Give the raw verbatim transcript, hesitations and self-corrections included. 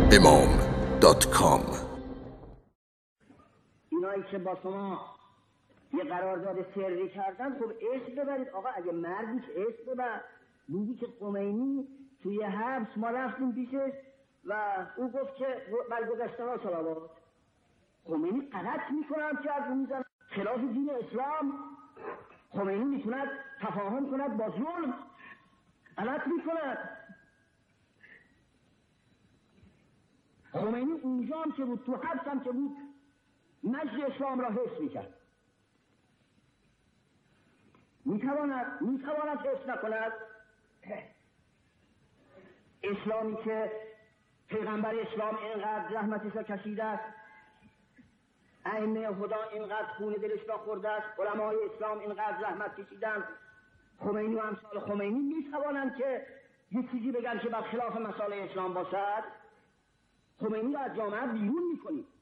امام دات کام. اینایی که با شما یه قرارداد سری کردن، خب اسم ببرید. آقا اگه مردی که اسم ببر. میگی که خمینی توی حبس ما رفتیم پیشش و او گفت که برگذشته ها صلوات. خمینی غلط میکنم که از میزن خلاف دین اسلام. خمینی میتوند تفاهم کند با ظلم، غلط میکند. خمینی اونجا هم که بود، تو حبس هم که بود، مجد اسلام را حفظ میکرد. میتواند میتواند حفظ نکند. اسلامی که پیغمبر اسلام اینقدر رحمتش را کشیده است، ائمه خدا اینقدر خون دلش را خورده است، علمای اسلام اینقدر رحمت کشیدند، خمینی و امثال خمینی میتوانند که یه چیزی بگن که بر خلاف مسائل اسلام باشد؟ خمینی را از جامعه بیرون میکنید.